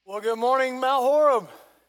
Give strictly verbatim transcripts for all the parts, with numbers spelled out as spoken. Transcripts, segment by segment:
Well, good morning, Mount Horeb.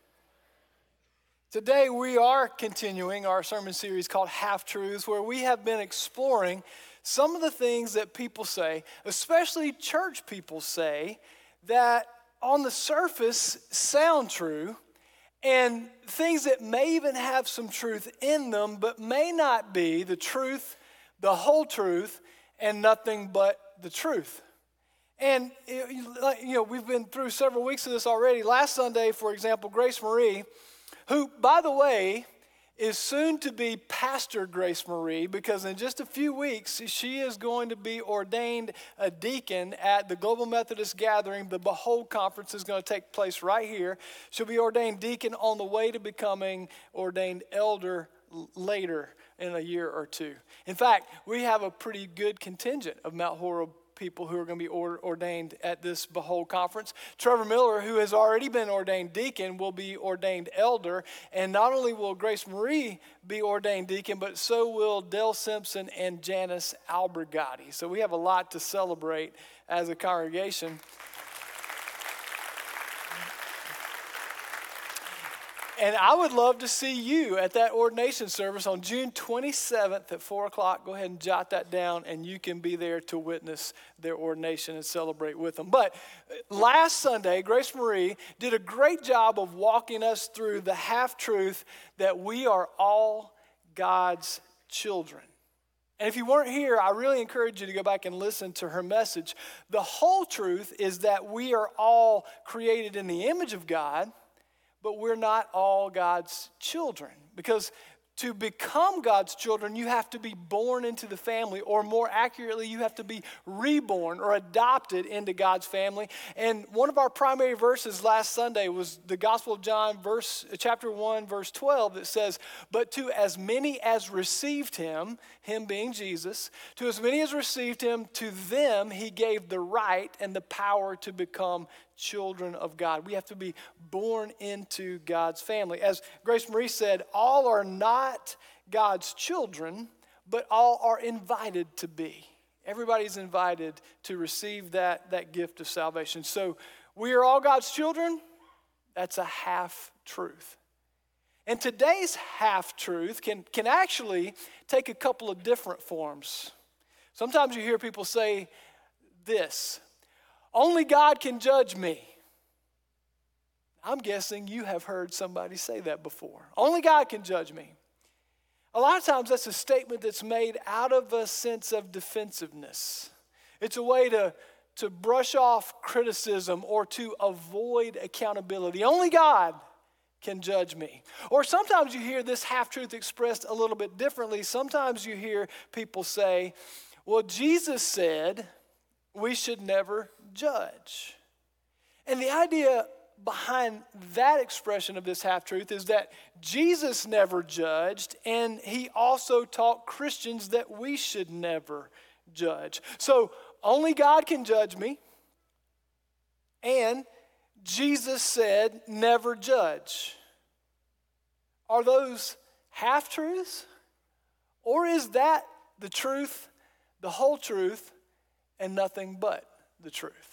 Today we are continuing our sermon series called Half-Truths, where we have been exploring some of the things that people say, especially church people say, that on the surface sound true, and things that may even have some truth in them, but may not be the truth, the whole truth, and nothing but the truth. And, you know, we've been through several weeks of this already. Last Sunday, for example, Grace Marie, who, by the way, is soon to be Pastor Grace Marie, because in just a few weeks, she is going to be ordained a deacon at the Global Methodist Gathering. The Behold Conference is going to take place right here. She'll be ordained deacon on the way to becoming ordained elder later in a year or two. In fact, we have a pretty good contingent of Mount Horeb people who are going to be ordained at this Behold Conference. Trevor Miller, who has already been ordained deacon, will be ordained elder. And not only will Grace Marie be ordained deacon, but so will Dale Simpson and Janice Albergotti. So we have a lot to celebrate as a congregation. And I would love to see you at that ordination service on June twenty-seventh at four o'clock. Go ahead and jot that down, and you can be there to witness their ordination and celebrate with them. But last Sunday, Grace Marie did a great job of walking us through the half-truth that we are all God's children. And if you weren't here, I really encourage you to go back and listen to her message. The whole truth is that we are all created in the image of God, but we're not all God's children, because to become God's children, you have to be born into the family, or more accurately, you have to be reborn or adopted into God's family. And one of our primary verses last Sunday was the Gospel of John, verse chapter one, verse twelve, that says, "But to as many as received him," him being Jesus, "to as many as received him, to them he gave the right and the power to become children of God." We have to be born into God's family. As Grace Marie said, all are not God's children, but all are invited to be. Everybody's invited to receive that, that gift of salvation. So we are all God's children. That's a half-truth. And today's half-truth can, can actually take a couple of different forms. Sometimes you hear people say this: "Only God can judge me." I'm guessing you have heard somebody say that before. Only God can judge me. A lot of times that's a statement that's made out of a sense of defensiveness. It's a way to, to brush off criticism or to avoid accountability. Only God can judge me. Or sometimes you hear this half-truth expressed a little bit differently. Sometimes you hear people say, "Well, Jesus said we should never judge." And the idea behind that expression of this half-truth is that Jesus never judged, and he also taught Christians that we should never judge. So only God can judge me, and Jesus said never judge. Are those half-truths? Or is that the truth, the whole truth, and nothing but the truth?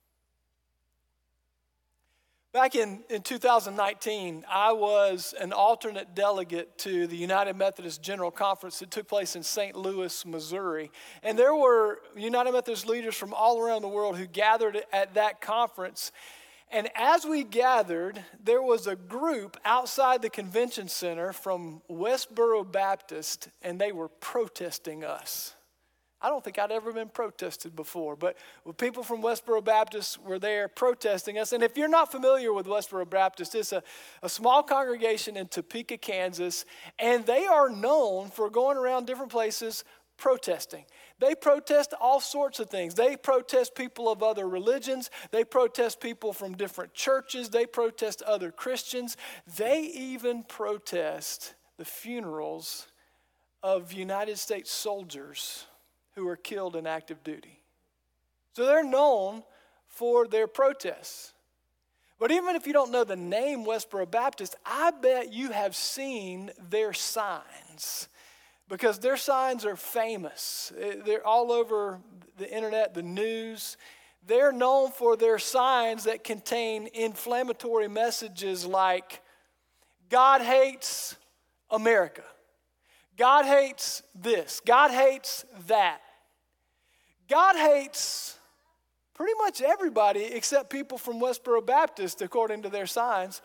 Back in, in two thousand nineteen, I was an alternate delegate to the United Methodist General Conference that took place in Saint Louis, Missouri. And there were United Methodist leaders from all around the world who gathered at that conference. And as we gathered, there was a group outside the convention center from Westboro Baptist, and they were protesting us. I don't think I'd ever been protested before, but people from Westboro Baptist were there protesting us. And if you're not familiar with Westboro Baptist, it's a, a small congregation in Topeka, Kansas, and they are known for going around different places protesting. They protest all sorts of things. They protest people of other religions. They protest people from different churches. They protest other Christians. They even protest the funerals of United States soldiers who are killed in active duty. So they're known for their protests. But even if you don't know the name Westboro Baptist, I bet you have seen their signs, because their signs are famous. They're all over the internet, the news. they're known for their signs that contain inflammatory messages like, God hates America. God hates this. God hates that. God hates pretty much everybody except people from Westboro Baptist, according to their signs.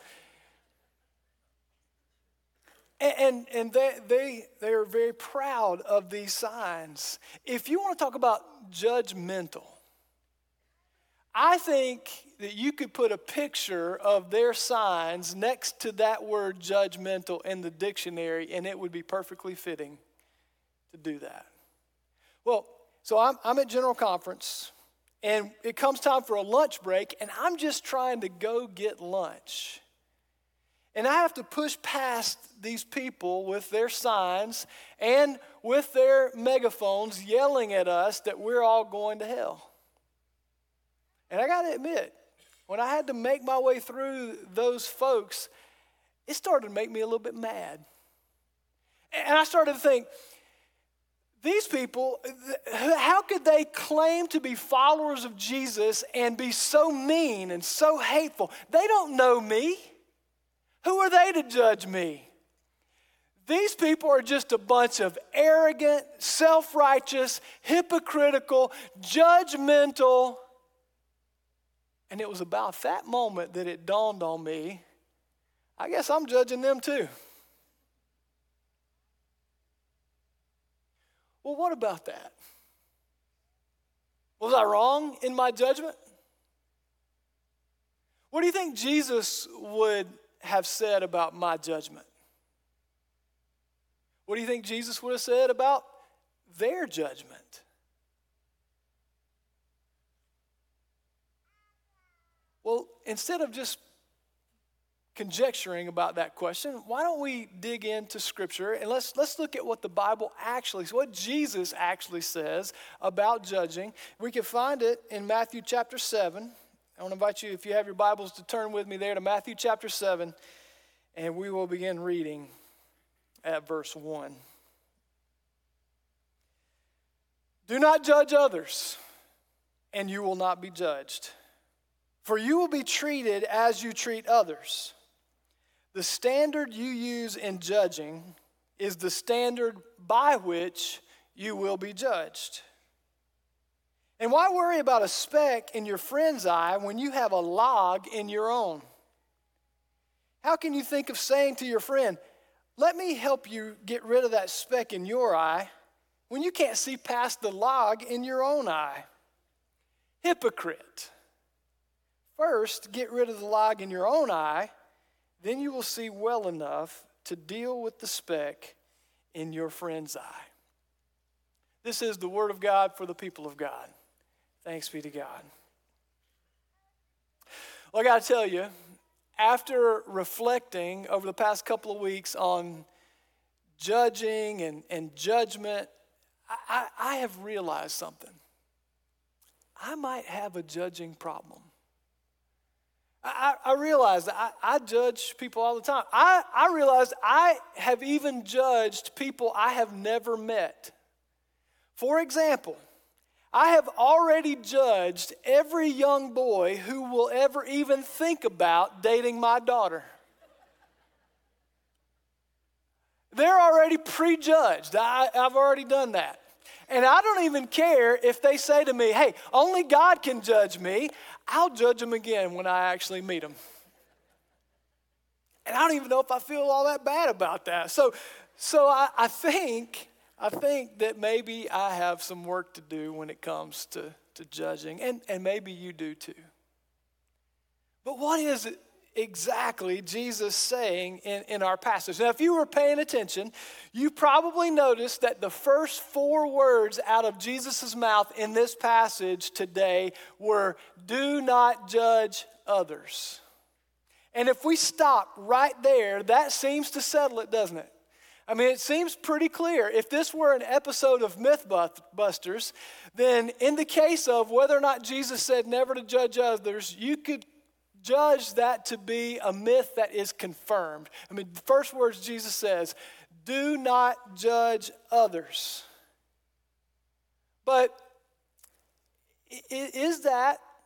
And, and, and they, they, they are very proud of these signs. If you want to talk about judgmental, I think that you could put a picture of their signs next to that word judgmental in the dictionary, and it would be perfectly fitting to do that. Well, so I'm, I'm at General Conference, and it comes time for a lunch break, and I'm just trying to go get lunch. And I have to push past these people with their signs and with their megaphones yelling at us that we're all going to hell. And I got to admit, when I had to make my way through those folks, it started to make me a little bit mad. And I started to think, these people, how could they claim to be followers of Jesus and be so mean and so hateful? They don't know me. Who are they to judge me? These people are just a bunch of arrogant, self-righteous, hypocritical, judgmental. And it was about that moment that it dawned on me, I guess I'm judging them too. Well, what about that? Was I wrong in my judgment? What do you think Jesus would have said about my judgment? What do you think Jesus would have said about their judgment? Well, instead of just conjecturing about that question, why don't we dig into Scripture and let's let's look at what the Bible actually, what Jesus actually says about judging. We can find it in Matthew chapter seven. I want to invite you, if you have your Bibles, to turn with me there to Matthew chapter seven, and we will begin reading at verse one. Do not judge others, and you will not be judged. For you will be treated as you treat others. The standard you use in judging is the standard by which you will be judged. And why worry about a speck in your friend's eye when you have a log in your own? How can you think of saying to your friend, let me help you get rid of that speck in your eye, when you can't see past the log in your own eye? Hypocrite. First, get rid of the log in your own eye, then you will see well enough to deal with the speck in your friend's eye. This is the word of God for the people of God. Thanks be to God. Well, I got to tell you, after reflecting over the past couple of weeks on judging and, and judgment, I, I, I have realized something. I might have a judging problem. I, I realize that I, I judge people all the time. I, I realize I have even judged people I have never met. For example, I have already judged every young boy who will ever even think about dating my daughter. They're already prejudged. I, I've already done that. And I don't even care if they say to me, hey, only God can judge me. I'll judge them again when I actually meet them. And I don't even know if I feel all that bad about that. So, so I, I think I think that maybe I have some work to do when it comes to, to judging, and, and maybe you do too. But what is it exactly Jesus saying in, in our passage? Now, if you were paying attention, you probably noticed that the first four words out of Jesus' mouth in this passage today were, do not judge others. And if we stop right there, that seems to settle it, doesn't it? I mean, it seems pretty clear. If this were an episode of Mythbusters, then in the case of whether or not Jesus said never to judge others, you could judge that to be a myth that is confirmed. I mean, the first words Jesus says, do not judge others. But is that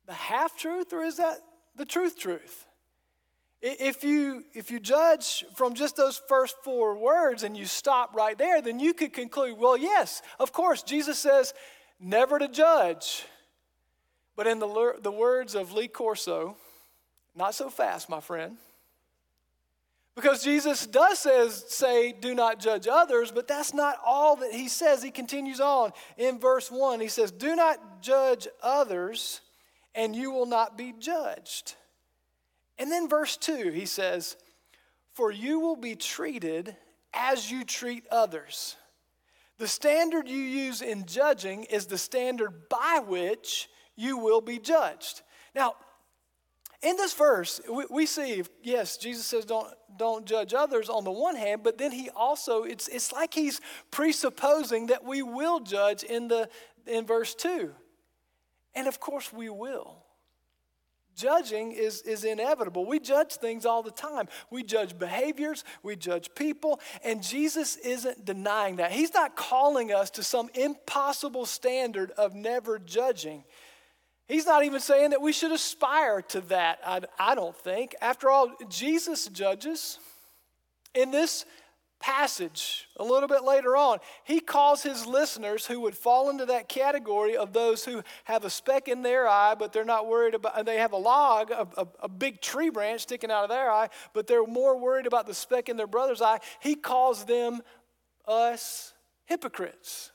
the half-truth, or is that the truth truth? If you, if you judge from just those first four words and you stop right there, then you could conclude, well, yes, of course, Jesus says never to judge. But in the, the words of Lee Corso, not so fast, my friend. Because Jesus does says, say, do not judge others, but that's not all that he says. He continues on in verse one. He says, do not judge others, and you will not be judged. And then verse two, he says, for you will be treated as you treat others. The standard you use in judging is the standard by which you will be judged. Now, in this verse, we, we see, yes, Jesus says don't, don't judge others on the one hand, but then he also, it's, it's like he's presupposing that we will judge in, the, in verse two. And of course we will. Judging is, is inevitable. We judge things all the time. We judge behaviors, we judge people, and Jesus isn't denying that. He's not calling us to some impossible standard of never judging. He's not even saying that we should aspire to that, I, I don't think. After all, Jesus judges. In this passage, a little bit later on, he calls his listeners who would fall into that category of those who have a speck in their eye, but they're not worried about, and they have a log, a, a, a big tree branch sticking out of their eye, but they're more worried about the speck in their brother's eye. He calls them, us, hypocrites.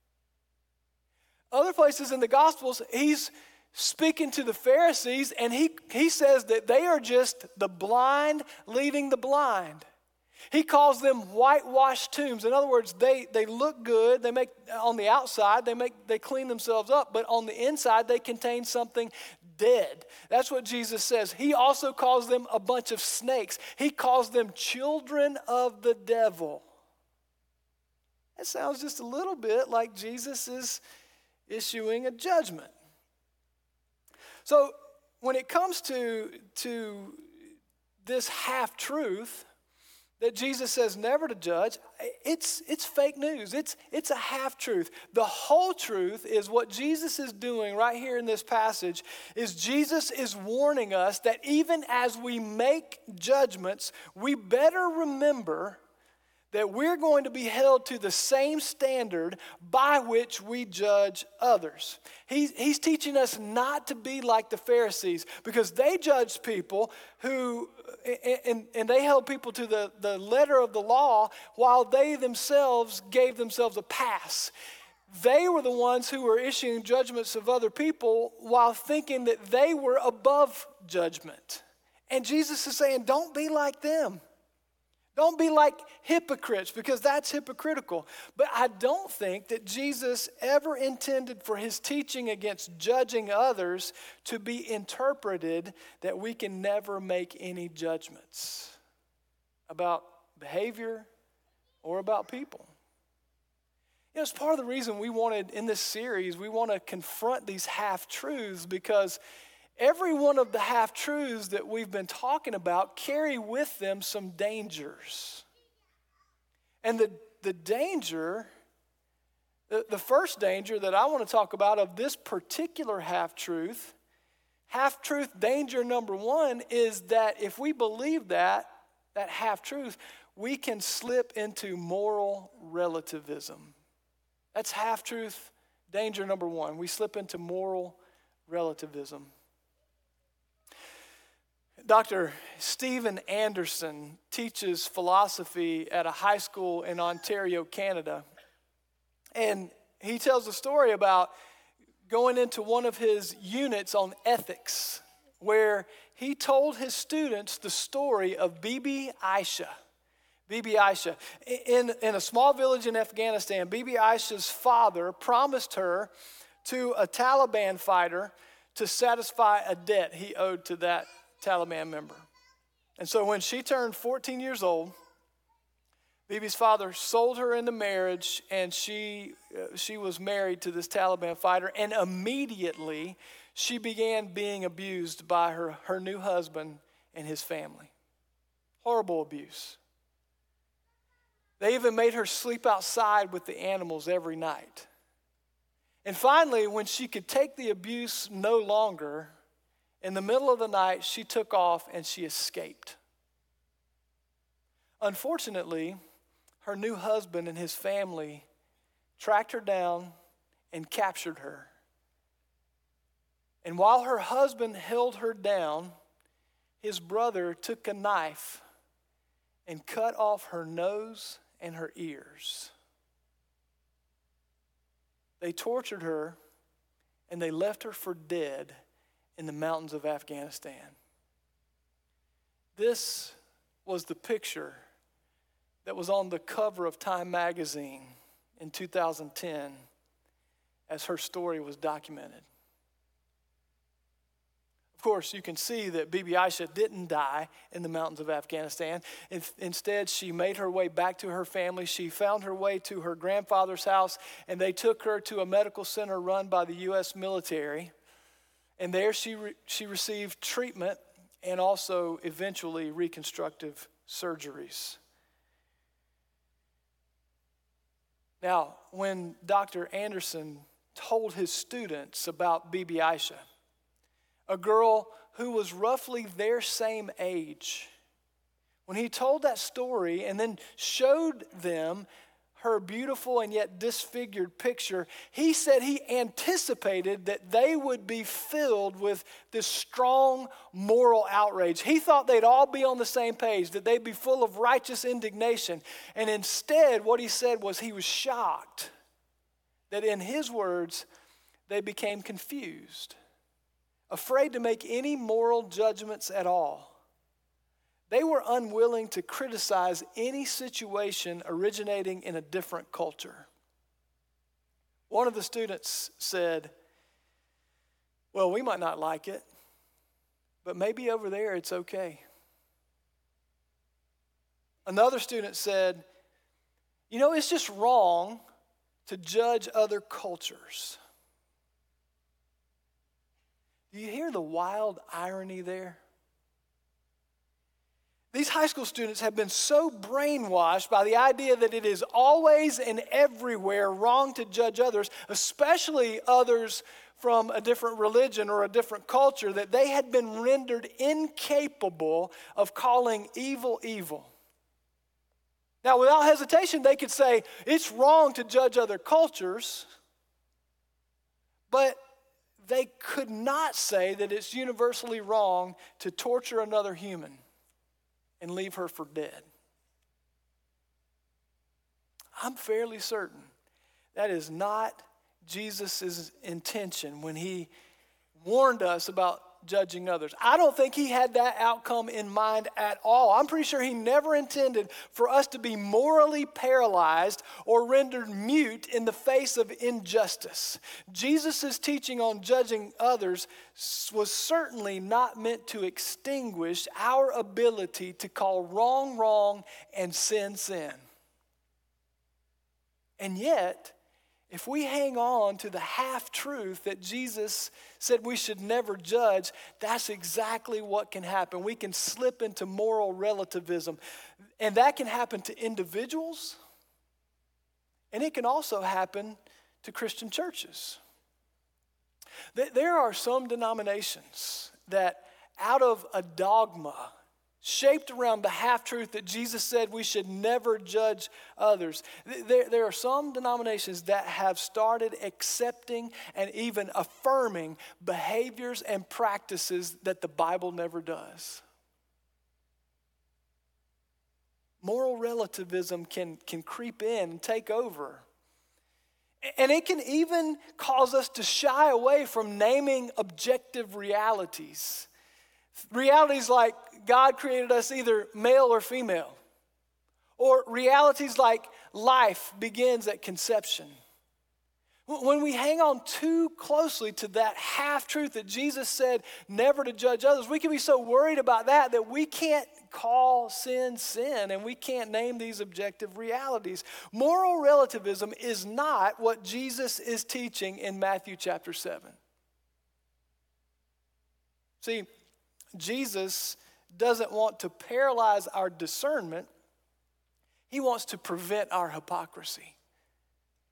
Other places in the Gospels, he's speaking to the Pharisees, and he, he says that they are just the blind leading the blind. He calls them whitewashed tombs. In other words, they, they look good. They make, on the outside, they make they clean themselves up, but on the inside, they contain something dead. That's what Jesus says. He also calls them a bunch of snakes. He calls them children of the devil. That sounds just a little bit like Jesus is issuing a judgment. So when it comes to, to this half-truth that Jesus says never to judge, it's, it's fake news. It's, it's a half-truth. The whole truth is what Jesus is doing right here in this passage is Jesus is warning us that even as we make judgments, we better remember that we're going to be held to the same standard by which we judge others. He's, he's teaching us not to be like the Pharisees because they judged people who, and, and they held people to the, the letter of the law while they themselves gave themselves a pass. They were the ones who were issuing judgments of other people while thinking that they were above judgment. And Jesus is saying, don't be like them. Don't be like hypocrites because that's hypocritical. But I don't think that Jesus ever intended for his teaching against judging others to be interpreted that we can never make any judgments about behavior or about people. You know, it's part of the reason we wanted, in this series, we want to confront these half-truths because every one of the half-truths that we've been talking about carry with them some dangers. And the, the danger, the, the first danger that I want to talk about of this particular half-truth, half-truth danger number one is that if we believe that, that half-truth, we can slip into moral relativism. That's half-truth danger number one. We slip into moral relativism. Doctor Stephen Anderson teaches philosophy at a high school in Ontario, Canada. And he tells a story about going into one of his units on ethics, where he told his students the story of Bibi Aisha. Bibi Aisha. In, in a small village in Afghanistan, Bibi Aisha's father promised her to a Taliban fighter to satisfy a debt he owed to that Taliban member. And so when she turned fourteen years old, Bibi's father sold her into marriage, and she uh, she was married to this Taliban fighter, and immediately she began being abused by her, her new husband and his family. Horrible abuse. They even made her sleep outside with the animals every night. And finally, when she could take the abuse no longer, In the middle of the night, she took off and she escaped. Unfortunately, her new husband and his family tracked her down and captured her. And while her husband held her down, his brother took a knife and cut off her nose and her ears. They tortured her and they left her for dead in the mountains of Afghanistan. This was the picture that was on the cover of Time magazine in two thousand ten as her story was documented. Of course, you can see that Bibi Aisha didn't die in the mountains of Afghanistan. Instead, she made her way back to her family. She found her way to her grandfather's house, and they took her to a medical center run by the U S military. And there she, re- she received treatment and also eventually reconstructive surgeries. Now, when Doctor Anderson told his students about Bibi Aisha, a girl who was roughly their same age, when he told that story and then showed them her beautiful and yet disfigured picture, he said he anticipated that they would be filled with this strong moral outrage. He thought they'd all be on the same page, that they'd be full of righteous indignation. And instead, what he said was he was shocked that, in his words, they became confused, afraid to make any moral judgments at all. They were unwilling to criticize any situation originating in a different culture. One of the students said, well, we might not like it, but maybe over there it's okay. Another student said, you know, it's just wrong to judge other cultures. Do you hear the wild irony there? These high school students have been so brainwashed by the idea that it is always and everywhere wrong to judge others, especially others from a different religion or a different culture, that they had been rendered incapable of calling evil evil. Now, without hesitation, they could say it's wrong to judge other cultures, but they could not say that it's universally wrong to torture another human and leave her for dead. I'm fairly certain that is not Jesus' intention when he warned us about judging others. I don't think he had that outcome in mind at all. I'm pretty sure he never intended for us to be morally paralyzed or rendered mute in the face of injustice. Jesus' teaching on judging others was certainly not meant to extinguish our ability to call wrong wrong and sin sin. And yet, if we hang on to the half-truth that Jesus said we should never judge, that's exactly what can happen. We can slip into moral relativism. And that can happen to individuals, and it can also happen to Christian churches. There are some denominations that, out of a dogma shaped around the half-truth that Jesus said we should never judge others. There, there are some denominations that have started accepting and even affirming behaviors and practices that the Bible never does. Moral relativism can, can creep in and take over. And it can even cause us to shy away from naming objective realities. Realities like God created us either male or female. Or realities like life begins at conception. When we hang on too closely to that half-truth that Jesus said never to judge others, we can be so worried about that that we can't call sin sin and we can't name these objective realities. Moral relativism is not what Jesus is teaching in Matthew chapter seven. See, Jesus doesn't want to paralyze our discernment. He wants to prevent our hypocrisy.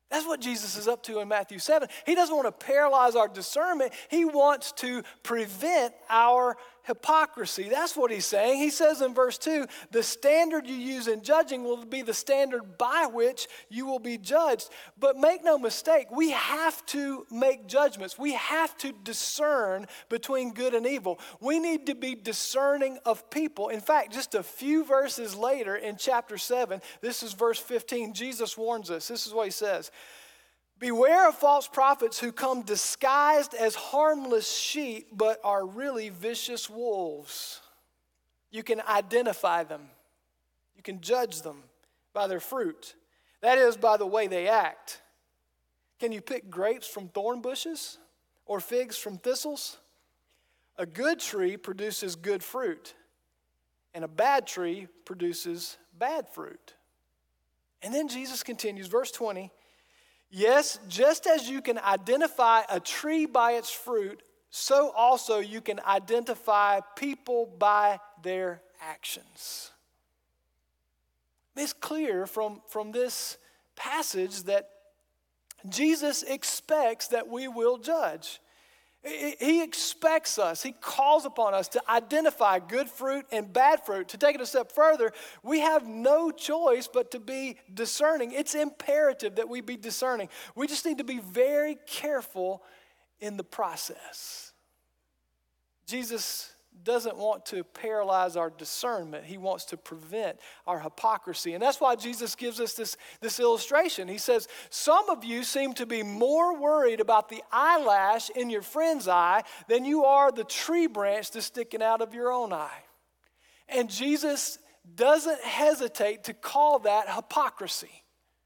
That's what Jesus is up to in Matthew seven. He doesn't want to paralyze our discernment. He wants to prevent our hypocrisy. That's what he's saying. He says in verse two, the standard you use in judging will be the standard by which you will be judged. But make no mistake, we have to make judgments. We have to discern between good and evil. We need to be discerning of people. In fact, just a few verses later in chapter seven, this is verse fifteen, Jesus warns us. This is what he says. Beware of false prophets who come disguised as harmless sheep, but are really vicious wolves. You can identify them. You can judge them by their fruit. That is, by the way they act. Can you pick grapes from thorn bushes or figs from thistles? A good tree produces good fruit, and a bad tree produces bad fruit. And then Jesus continues, verse twenty, yes, just as you can identify a tree by its fruit, so also you can identify people by their actions. It's clear from, from this passage that Jesus expects that we will judge. He expects us, he calls upon us to identify good fruit and bad fruit. To take it a step further, we have no choice but to be discerning. It's imperative that we be discerning. We just need to be very careful in the process. Jesus doesn't want to paralyze our discernment. He wants to prevent our hypocrisy. And that's why Jesus gives us this, this illustration. He says, some of you seem to be more worried about the eyelash in your friend's eye than you are the tree branch that's sticking out of your own eye. And Jesus doesn't hesitate to call that hypocrisy.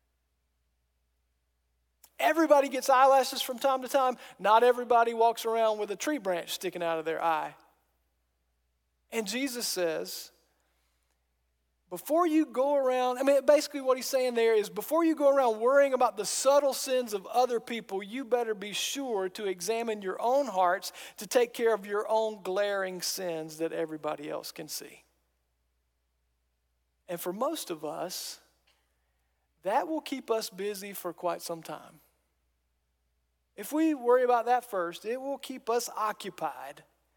Everybody gets eyelashes from time to time. Not everybody walks around with a tree branch sticking out of their eye. And Jesus says, before you go around, I mean, basically what he's saying there is before you go around worrying about the subtle sins of other people, you better be sure to examine your own hearts to take care of your own glaring sins that everybody else can see. And for most of us, that will keep us busy for quite some time. If we worry about that first, it will keep us occupied.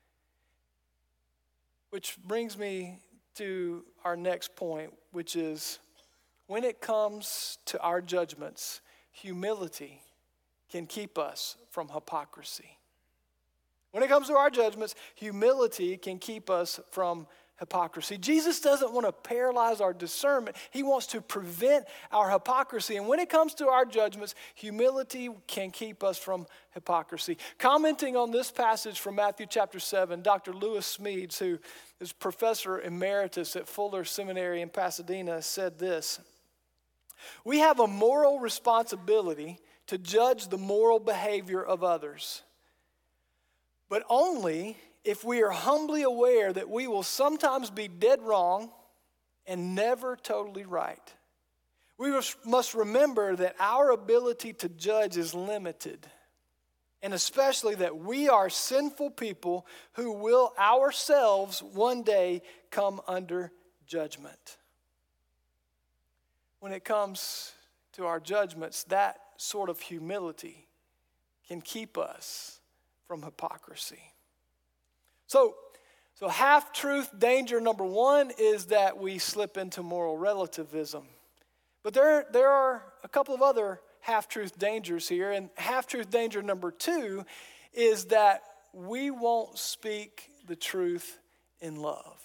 Which brings me to our next point, which is when it comes to our judgments, humility can keep us from hypocrisy. When it comes to our judgments, humility can keep us from hypocrisy. Jesus doesn't want to paralyze our discernment. He wants to prevent our hypocrisy. And when it comes to our judgments, humility can keep us from hypocrisy. Commenting on this passage from Matthew chapter seven, Doctor Lewis Smedes, who is professor emeritus at Fuller Seminary in Pasadena, said this: we have a moral responsibility to judge the moral behavior of others, but only if we are humbly aware that we will sometimes be dead wrong and never totally right. We must remember that our ability to judge is limited, and especially that we are sinful people who will ourselves one day come under judgment. When it comes to our judgments, that sort of humility can keep us from hypocrisy. So, so half-truth danger number one is that we slip into moral relativism. But there, there are a couple of other half-truth dangers here. And half-truth danger number two is that we won't speak the truth in love.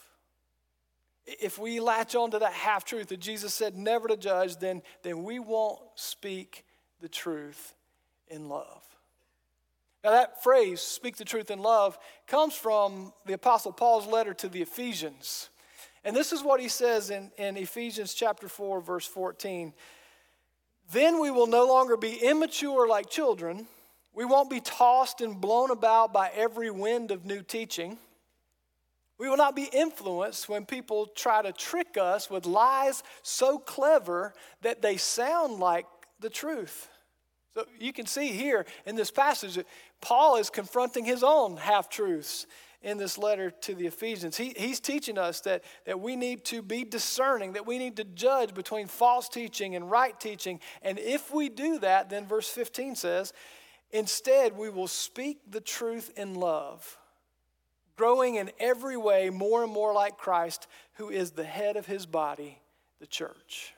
If we latch on to that half-truth that Jesus said never to judge, then, then we won't speak the truth in love. Now that phrase, speak the truth in love, comes from the Apostle Paul's letter to the Ephesians. And this is what he says in, in Ephesians chapter four, verse fourteen. Then we will no longer be immature like children. We won't be tossed and blown about by every wind of new teaching. We will not be influenced when people try to trick us with lies so clever that they sound like the truth. So you can see here in this passage that Paul is confronting his own half-truths in this letter to the Ephesians. He, he's teaching us that, that we need to be discerning, that we need to judge between false teaching and right teaching. And if we do that, then verse fifteen says, instead we will speak the truth in love, growing in every way more and more like Christ, who is the head of his body, the church.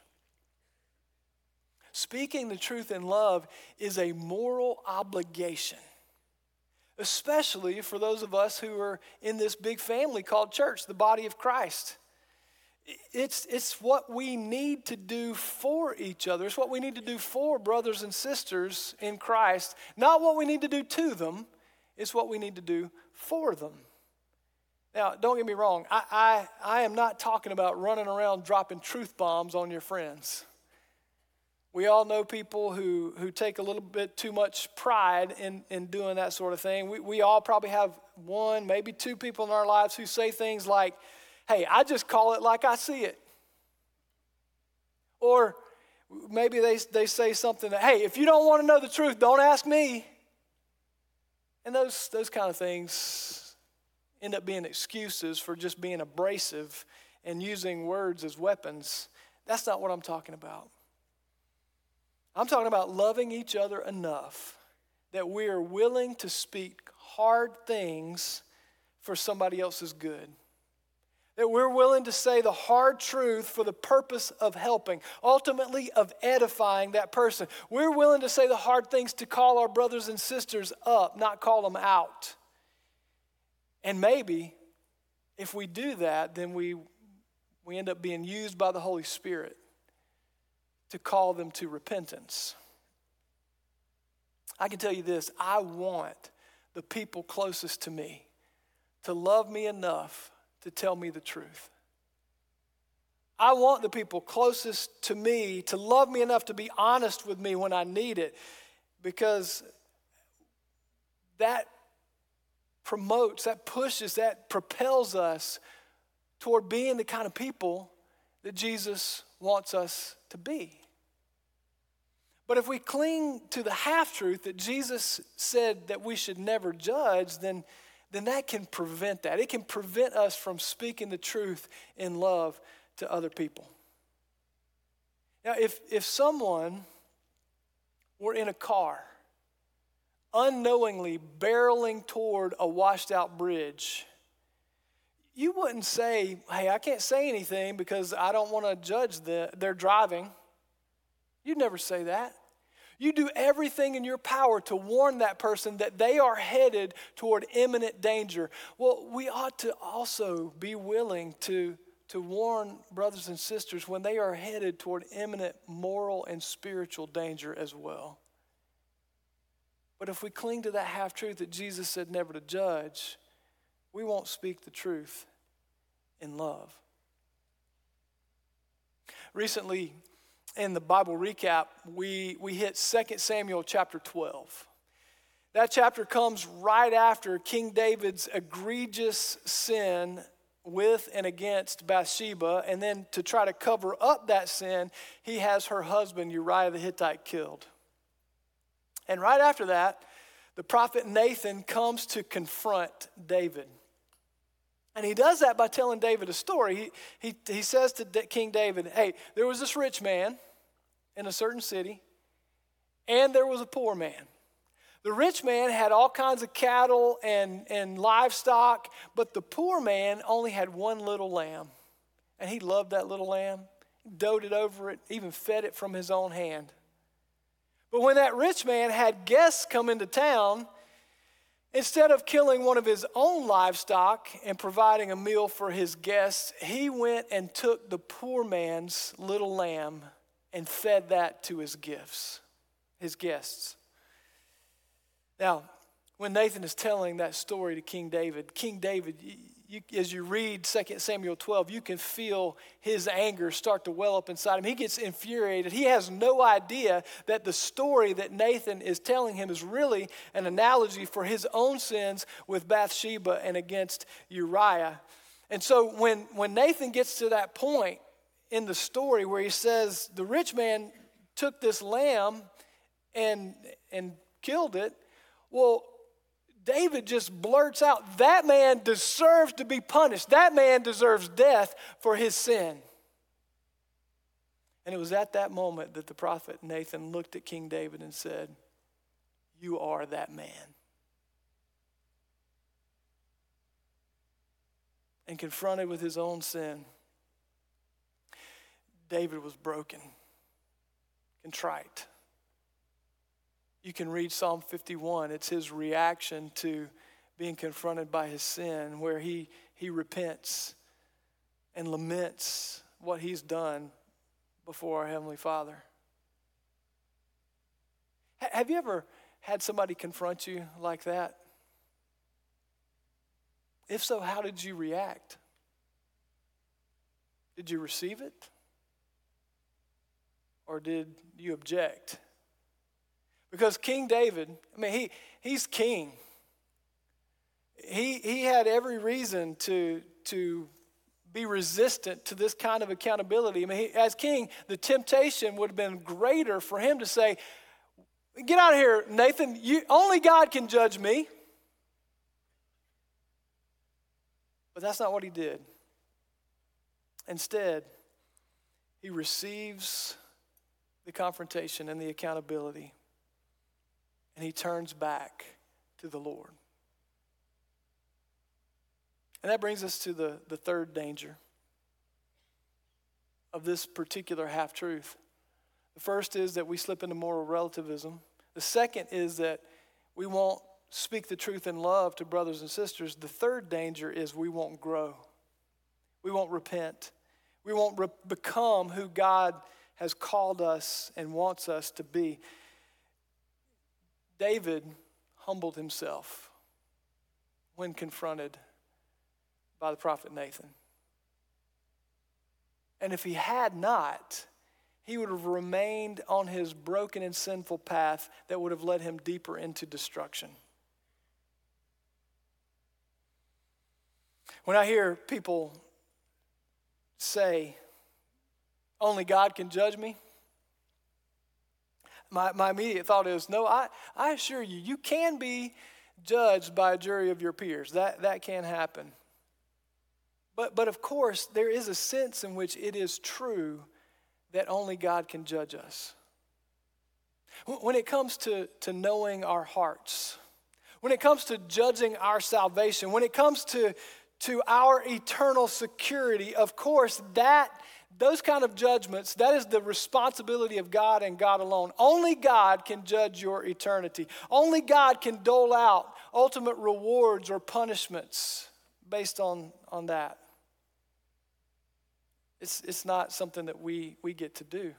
Speaking the truth in love is a moral obligation, especially for those of us who are in this big family called church, the body of Christ. It's, it's what we need to do for each other. It's what we need to do for brothers and sisters in Christ. Not what we need to do to them. It's what we need to do for them. Now, don't get me wrong. I, I, I am not talking about running around dropping truth bombs on your friends. We all know people who, who take a little bit too much pride in, in doing that sort of thing. We, we all probably have one, maybe two people in our lives who say things like, hey, I just call it like I see it. Or maybe they, they say something that, hey, if you don't want to know the truth, don't ask me. And those, those kind of things end up being excuses for just being abrasive and using words as weapons. That's not what I'm talking about. I'm talking about loving each other enough that we are willing to speak hard things for somebody else's good. That we're willing to say the hard truth for the purpose of helping, ultimately of edifying that person. We're willing to say the hard things to call our brothers and sisters up, not call them out. And maybe if we do that, then we, we end up being used by the Holy Spirit to call them to repentance. I can tell you this, I want the people closest to me to love me enough to tell me the truth. I want the people closest to me to love me enough to be honest with me when I need it, because that promotes, that pushes, that propels us toward being the kind of people that Jesus wants us to be. But if we cling to the half-truth that Jesus said that we should never judge, then, then that can prevent that. It can prevent us from speaking the truth in love to other people. Now, if, if someone were in a car, unknowingly barreling toward a washed-out bridge, you wouldn't say, hey, I can't say anything because I don't want to judge the, their driving. You'd never say that. You do everything in your power to warn that person that they are headed toward imminent danger. Well, we ought to also be willing to, to warn brothers and sisters when they are headed toward imminent moral and spiritual danger as well. But if we cling to that half-truth that Jesus said never to judge, we won't speak the truth in love. Recently, in the Bible recap, we, we hit Second Samuel chapter twelve. That chapter comes right after King David's egregious sin with and against Bathsheba, and then to try to cover up that sin, he has her husband Uriah the Hittite killed. And right after that, the prophet Nathan comes to confront David. And he does that by telling David a story. He, he, he says to King David, hey, there was this rich man in a certain city, and there was a poor man. The rich man had all kinds of cattle and, and livestock, but the poor man only had one little lamb. And he loved that little lamb, doted over it, even fed it from his own hand. But when that rich man had guests come into town, instead of killing one of his own livestock and providing a meal for his guests, he went and took the poor man's little lamb and fed that to his gifts, his guests. Now, when Nathan is telling that story to King David, King David, you, you, as you read Second Samuel twelve, you can feel his anger start to well up inside him. He gets infuriated. He has no idea that the story that Nathan is telling him is really an analogy for his own sins with Bathsheba and against Uriah. And so when, when Nathan gets to that point in the story where he says the rich man took this lamb and, and killed it, well, David just blurts out, that man deserves to be punished. That man deserves death for his sin. And it was at that moment that the prophet Nathan looked at King David and said, you are that man. And confronted with his own sin, David was broken, contrite. You can read Psalm fifty-one. It's his reaction to being confronted by his sin, where he, he repents and laments what he's done before our Heavenly Father. H- have you ever had somebody confront you like that? If so, how did you react? Did you receive it? Or did you object? Because King David, I mean, he, he's king. He, he had every reason to, to be resistant to this kind of accountability. I mean, he, as king, the temptation would have been greater for him to say, get out of here, Nathan. You, only God can judge me. But that's not what he did. Instead, he receives the confrontation and the accountability, and he turns back to the Lord. And that brings us to the, the third danger of this particular half-truth. The first is that we slip into moral relativism. The second is that we won't speak the truth in love to brothers and sisters. The third danger is we won't grow. We won't repent. We won't re- become who God has called us and wants us to be. David humbled himself when confronted by the prophet Nathan. And if he had not, he would have remained on his broken and sinful path that would have led him deeper into destruction. When I hear people say, only God can judge me, my, my immediate thought is, no, I, I assure you, you can be judged by a jury of your peers. That, that can happen. But, but of course, there is a sense in which it is true that only God can judge us. When it comes to, to knowing our hearts, when it comes to judging our salvation, when it comes to to our eternal security, of course, that those kind of judgments, that is the responsibility of God and God alone. Only God can judge your eternity. Only God can dole out ultimate rewards or punishments based on, on that. It's, it's not something that we, we get to do.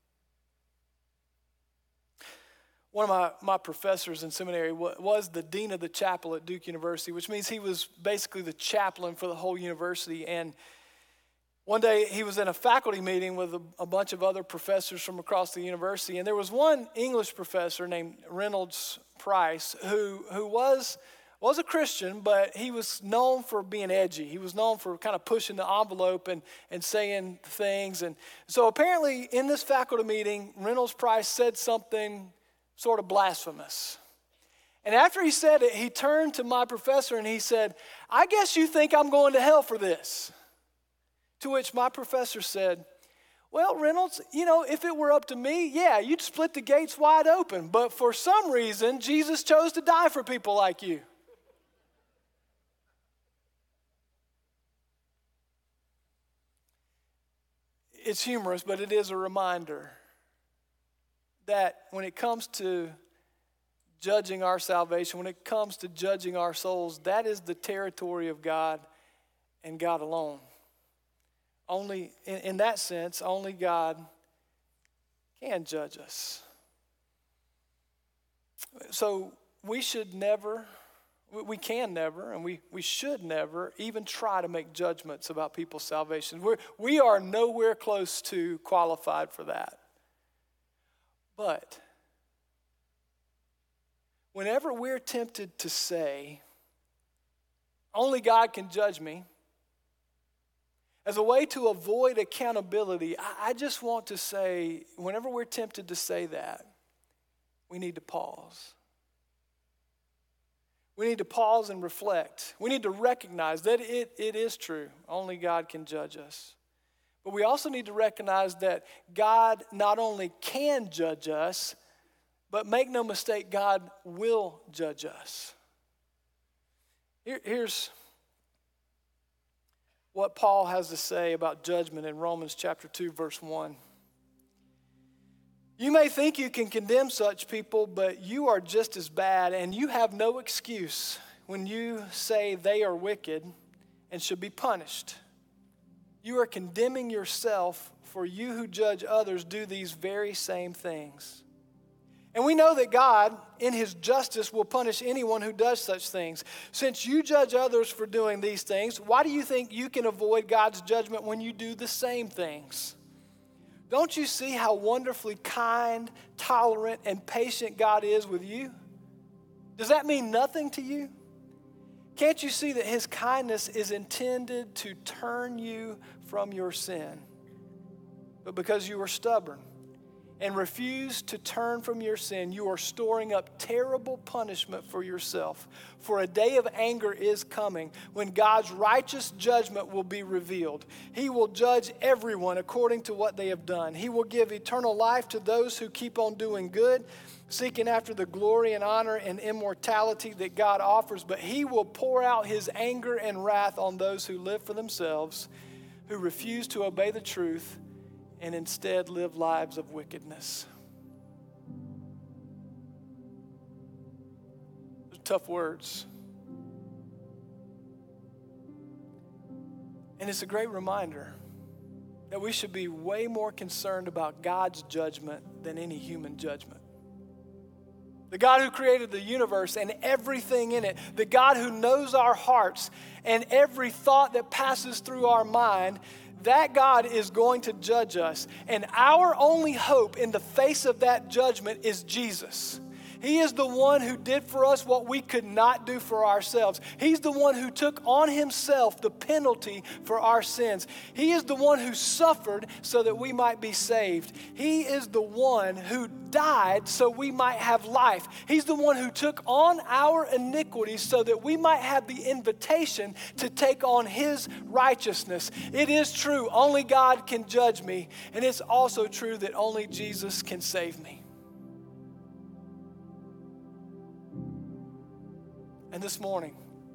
One of my, my professors in seminary was the dean of the chapel at Duke University, which means he was basically the chaplain for the whole university. And one day he was in a faculty meeting with a, a bunch of other professors from across the university. And there was one English professor named Reynolds Price who, who was, was a Christian, but he was known for being edgy. He was known for kind of pushing the envelope and, and saying things. And so apparently in this faculty meeting, Reynolds Price said something sort of blasphemous. And after he said it, he turned to my professor and he said, I guess you think I'm going to hell for this. To which my professor said, well, Reynolds, you know, if it were up to me, yeah, you'd split the gates wide open. But for some reason, Jesus chose to die for people like you. It's humorous, but it is a reminder that when it comes to judging our salvation, when it comes to judging our souls, that is the territory of God and God alone. Only, in, in that sense, only God can judge us. So we should never, we can never, and we, we should never even try to make judgments about people's salvation. We're, we are nowhere close to qualified for that. But whenever we're tempted to say, only God can judge me, as a way to avoid accountability, I, I just want to say, whenever we're tempted to say that, we need to pause. We need to pause and reflect. We need to recognize that it, it is true. Only God can judge us. But we also need to recognize that God not only can judge us, but make no mistake, God will judge us. Here, here's what Paul has to say about judgment in Romans chapter two, verse one. You may think you can condemn such people, but you are just as bad, and you have no excuse when you say they are wicked and should be punished. You are condemning yourself, for you who judge others do these very same things. And we know that God, in his justice, will punish anyone who does such things. Since you judge others for doing these things, why do you think you can avoid God's judgment when you do the same things? Don't you see how wonderfully kind, tolerant, and patient God is with you? Does that mean nothing to you? Can't you see that his kindness is intended to turn you from your sin? But because you are stubborn and refuse to turn from your sin, you are storing up terrible punishment for yourself. For a day of anger is coming when God's righteous judgment will be revealed. He will judge everyone according to what they have done. He will give eternal life to those who keep on doing good, seeking after the glory and honor and immortality that God offers. But he will pour out his anger and wrath on those who live for themselves, who refuse to obey the truth, and instead live lives of wickedness. Those are tough words. And it's a great reminder that we should be way more concerned about God's judgment than any human judgment. The God who created the universe and everything in it, the God who knows our hearts and every thought that passes through our mind, that God is going to judge us. And our only hope in the face of that judgment is Jesus. He is the one who did for us what we could not do for ourselves. He's the one who took on himself the penalty for our sins. He is the one who suffered so that we might be saved. He is the one who died so we might have life. He's the one who took on our iniquities so that we might have the invitation to take on his righteousness. It is true, only God can judge me. And it's also true that only Jesus can save me. And this morning,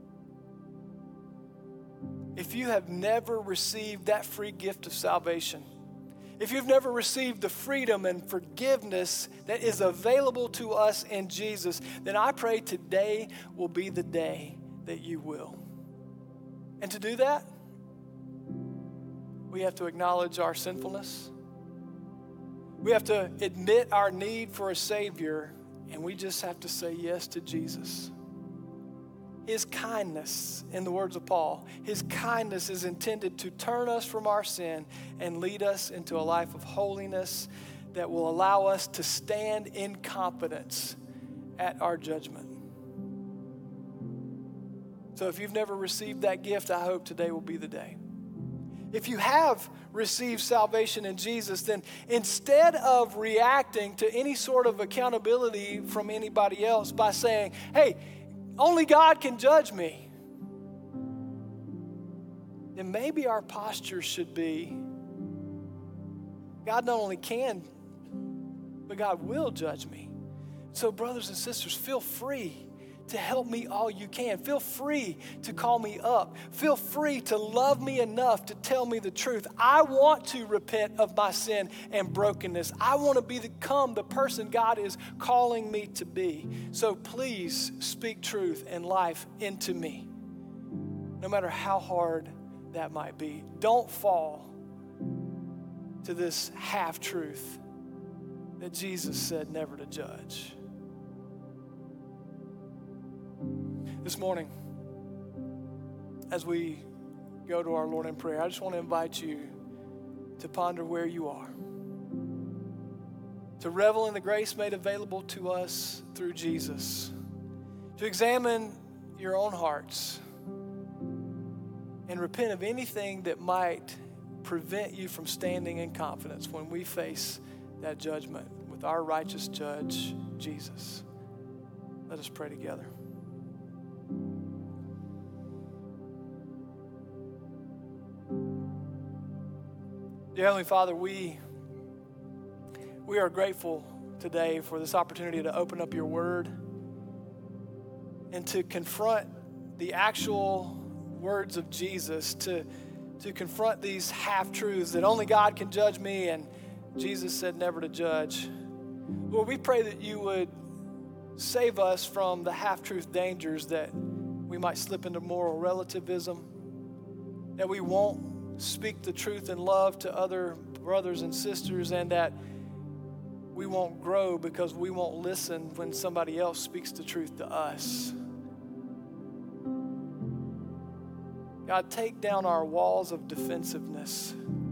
if you have never received that free gift of salvation, if you've never received the freedom and forgiveness that is available to us in Jesus, then I pray today will be the day that you will. And to do that, we have to acknowledge our sinfulness. We have to admit our need for a Savior, and we just have to say yes to Jesus. His kindness, in the words of Paul, his kindness is intended to turn us from our sin and lead us into a life of holiness that will allow us to stand in confidence at our judgment. So if you've never received that gift, I hope today will be the day. If you have received salvation in Jesus, then instead of reacting to any sort of accountability from anybody else by saying, hey, only God can judge me, then maybe our posture should be, God not only can, but God will judge me. So brothers and sisters, feel free to help me all you can. Feel free to call me up. Feel free to love me enough to tell me the truth. I want to repent of my sin and brokenness. I want to become the person God is calling me to be. So please speak truth and life into me, no matter how hard that might be. Don't fall to this half-truth that Jesus said never to judge. This morning, as we go to our Lord in prayer, I just want to invite you to ponder where you are, to revel in the grace made available to us through Jesus, to examine your own hearts and repent of anything that might prevent you from standing in confidence when we face that judgment with our righteous judge, Jesus. Let us pray together. Dear Heavenly Father, we, we are grateful today for this opportunity to open up your word and to confront the actual words of Jesus, to, to confront these half-truths that only God can judge me, and Jesus said never to judge. Lord, we pray that you would save us from the half-truth dangers that we might slip into moral relativism, that we won't speak the truth in love to other brothers and sisters, and that we won't grow because we won't listen when somebody else speaks the truth to us. God, take down our walls of defensiveness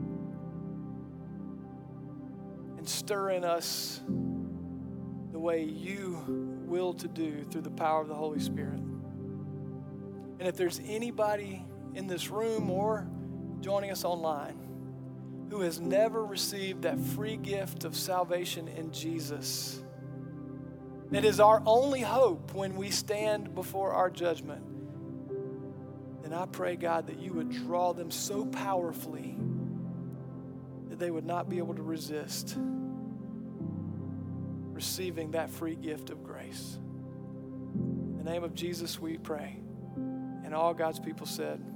and stir in us the way you will to do through the power of the Holy Spirit. And if there's anybody in this room or joining us online who has never received that free gift of salvation in Jesus, that is our only hope when we stand before our judgment, then I pray, God, that you would draw them so powerfully that they would not be able to resist receiving that free gift of grace. In the name of Jesus, we pray. And all God's people said,